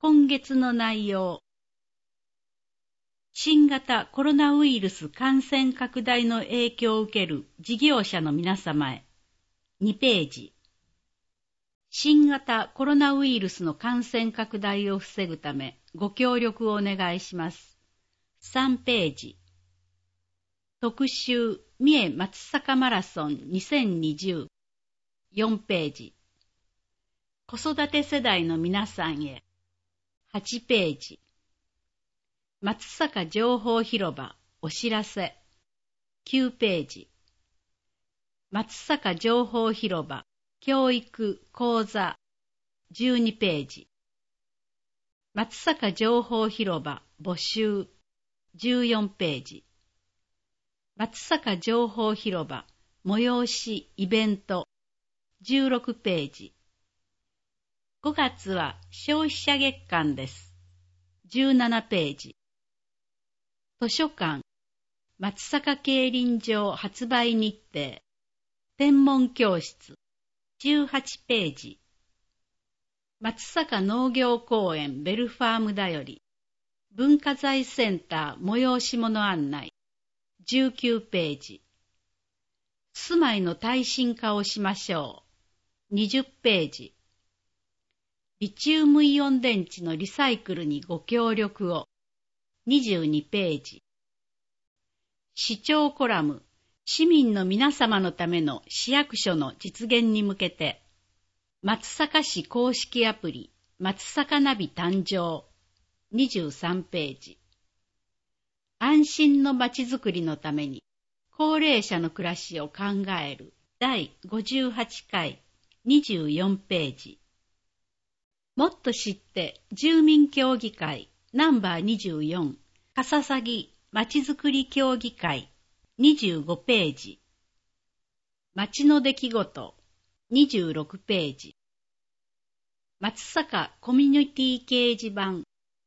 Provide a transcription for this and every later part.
今月の内容。新型コロナウイルス感染拡大の影響を受ける事業者の皆様へ。2ページ。新型コロナウイルスの感染拡大を防ぐためご協力をお願いします。3ページ。特集三重松阪マラソン2020。4ページ。子育て世代の皆さんへ。8ページ。松阪情報広場お知らせ。9ページ。松阪情報広場教育講座12ページ。松阪情報広場募集14ページ。松阪情報広場催しイベント16ページ。5月は消費者月間です。17ページ。図書館松阪競輪場発売日程天文教室18ページ。松阪農業公園ベルファームだより文化財センター催し物案内19ページ。住まいの耐震化をしましょう20ページ。リチウムイオン電池のリサイクルにご協力を22ページ。市長コラム市民の皆様のための市役所の実現に向けて松阪市公式アプリ松阪ナビ誕生23ページ。安心のまちづくりのために高齢者の暮らしを考える第58回24ページ。もっと知って住民協議会ナンバー24笠崎まちづくり協議会25ページ。町の出来事26ページ。松阪コミュニティ掲示板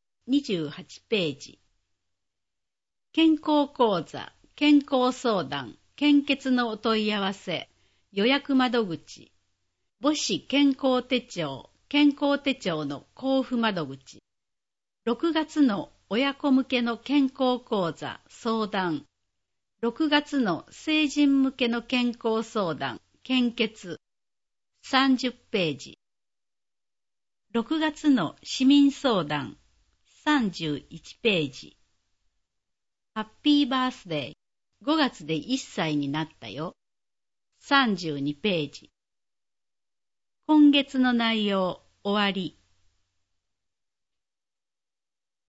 28ページ。健康講座、健康相談、献血のお問い合わせ、予約窓口、母子健康手帳、健康手帳の交付窓口。6月の親子向けの健康講座、相談。6月の成人向けの健康相談、献血。30ページ。6月の市民相談。31ページ。ハッピーバースデー。5月で1歳になったよ。32ページ。今月の内容終わり。